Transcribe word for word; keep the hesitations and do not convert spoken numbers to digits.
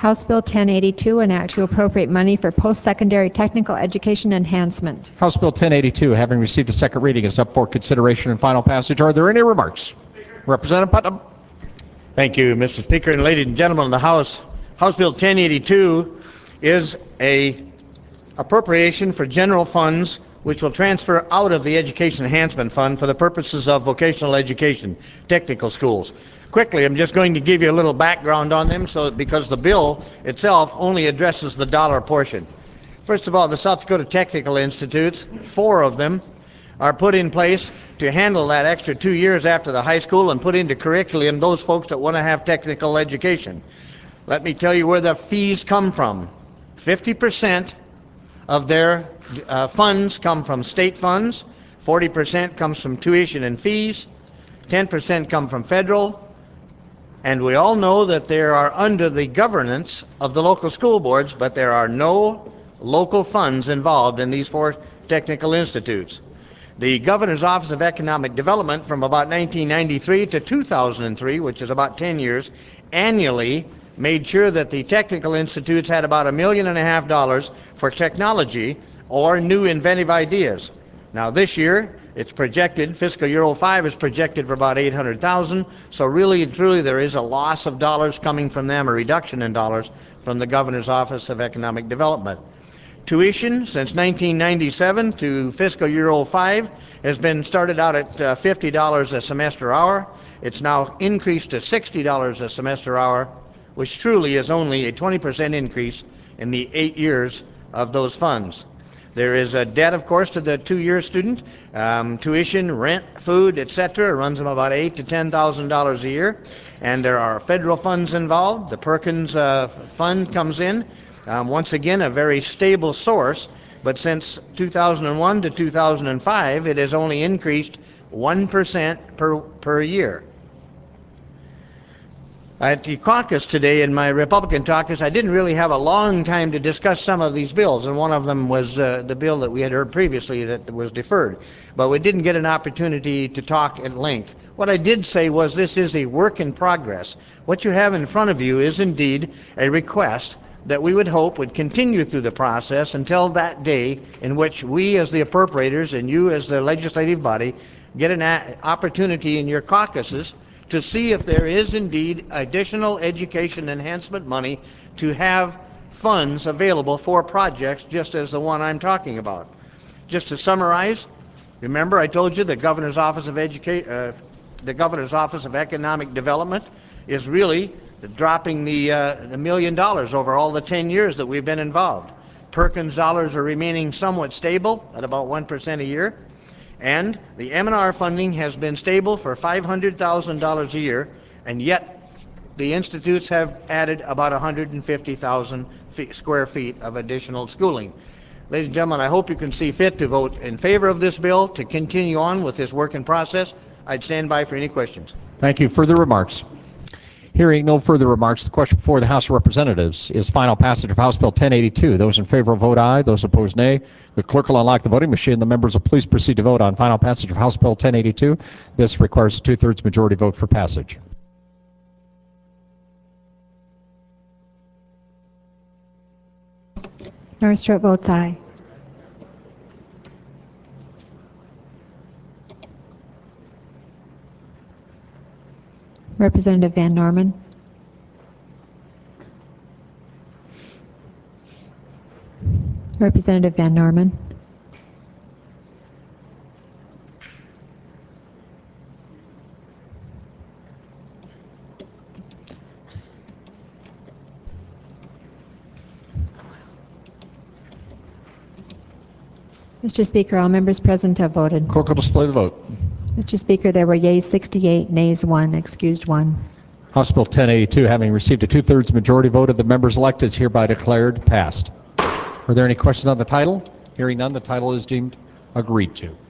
House Bill ten eighty-two, an act to appropriate money for post-secondary technical education enhancement. House Bill ten eighty-two, having received a second reading, is up for consideration and final passage. Are there any remarks? Representative Putnam. Thank you, Mister Speaker, and ladies and gentlemen of the House. House Bill ten eighty-two is a appropriation for general funds which will transfer out of the Education Enhancement Fund for the purposes of vocational education, technical schools. Quickly, I'm just going to give you a little background on them, so because the bill itself only addresses the dollar portion. First of all, the South Dakota Technical Institutes, four of them, are put in place to handle that extra two years after the high school and put into curriculum those folks that want to have technical education. Let me tell you where the fees come from. fifty percent of their uh, funds come from state funds, forty percent comes from tuition and fees, ten percent come from federal, and we all know that they are under the governance of the local school boards, but there are no local funds involved in these four technical institutes. The Governor's Office of Economic Development from about nineteen ninety-three to two thousand three, which is about ten years, annually made sure that the technical institutes had about a million and a half dollars for technology or new inventive ideas. Now this year, it's projected, fiscal year oh five is projected for about eight hundred thousand, so really and truly there is a loss of dollars coming from them, a reduction in dollars from the Governor's Office of Economic Development. Tuition since nineteen ninety-seven to fiscal year oh five has been started out at uh, fifty dollars a semester hour. It's now increased to sixty dollars a semester hour, which truly is only a twenty percent increase in the eight years of those funds. There is a debt, of course, to the two-year student. Um, tuition, rent, food, et cetera runs them about eight to ten thousand dollars a year, and there are federal funds involved. The Perkins uh, Fund comes in. Um, once again, a very stable source, but since two thousand one to two thousand five, it has only increased one percent per per year. At the caucus today, in my Republican caucus, I didn't really have a long time to discuss some of these bills, and one of them was uh, the bill that we had heard previously that was deferred. But we didn't get an opportunity to talk at length. What I did say was this is a work in progress. What you have in front of you is indeed a request that we would hope would continue through the process until that day in which we as the appropriators and you as the legislative body get an opportunity in your caucuses to see if there is indeed additional education enhancement money to have funds available for projects just as the one I'm talking about. Just to summarize, remember I told you the Governor's Office of Educa- uh, the Governor's Office of Economic Development is really dropping the, uh, the million dollars over all the ten years that we've been involved. Perkins dollars are remaining somewhat stable at about one percent a year. And the M and R funding has been stable for five hundred thousand dollars a year, and yet the institutes have added about one hundred fifty thousand feet, square feet of additional schooling. Ladies and gentlemen, I hope you can see fit to vote in favor of this bill to continue on with this work in process. I'd stand by for any questions. Thank you. Further remarks? Hearing no further remarks, the question before the House of Representatives is final passage of House Bill ten eighty-two. Those in favor will vote aye. Those opposed, nay. The clerk will unlock the voting machine. The members will please proceed to vote on final passage of House Bill ten eighty-two. This requires a two-thirds majority vote for passage. Norstrip votes aye. Representative Van Norman. Representative Van Norman. Mister Speaker, all members present have voted. Clerk will display the vote. Mister Speaker, there were yeas sixty-eight, nays one, excused one. House Bill ten eighty-two, having received a two-thirds majority vote of the members elected, is hereby declared passed. Are there any questions on the title? Hearing none, the title is deemed agreed to.